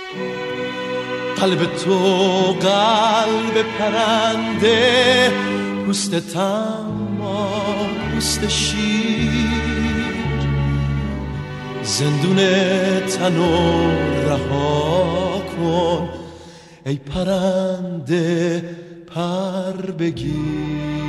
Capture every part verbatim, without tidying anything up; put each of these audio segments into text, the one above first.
قلب تو قلب پرنده، پوست تما پوست شیر، زندون تنو رها کن ای پرنده پر بگیر.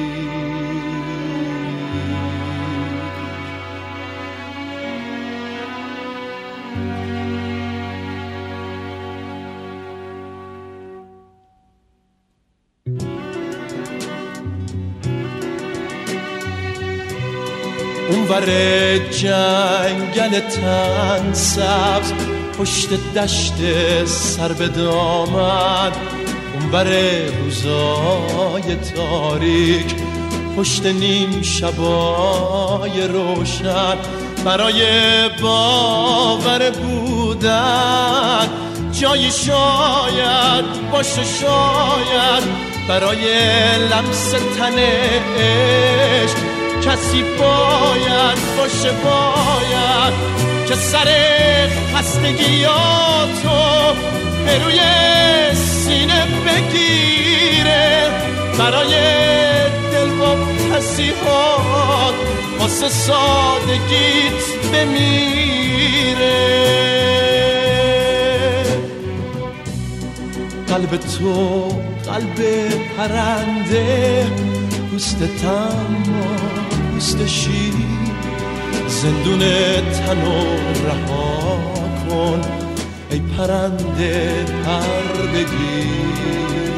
اونور جنگل تن سبز، پشت دشت سر به دامن، اونور روزای تاریک، پشت نیم شبای روشن، برای باور بودن جایی شاید باشه، شاید برای لمس تن عشق کسی باید باشه، باید که سر خستگیاتو به روی سینه بگیره، برای دل با پسیحات واسه سادگیت بمیره. قلب تو قلب پرنده، پوست تما پوست شیر، زندون تنو رها کن ای پرنده پر بگیر.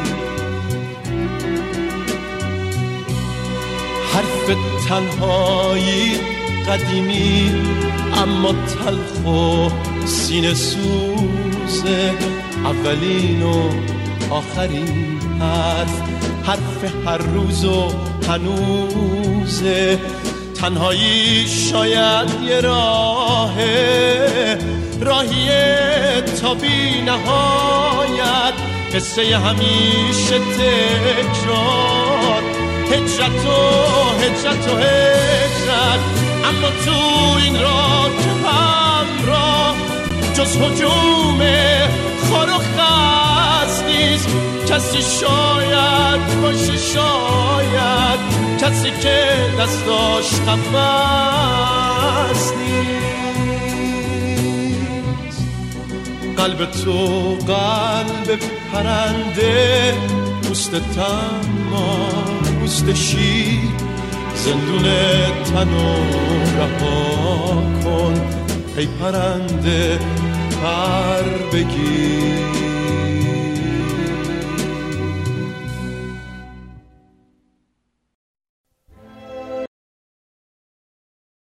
حرف تنهایی قدیمی اما تلخ و سینه سوزه، اولین و آخرین حرف، حرف هر روز و هنوزه. تنهایی شاید یه راهه، راهیه تا بی نهایت، قصه همیشه تکرار، هجرت و هجرت و هجرت. اما تو این راه که همراه جز هجوم خار و خس نیست، کسی شاید باشه، شاید کسی که دستاش قفس نیست. قلب تو قلب پرنده، پوست تما پوست شیر، زندون تنو رها کن ای پرنده پر بگیر.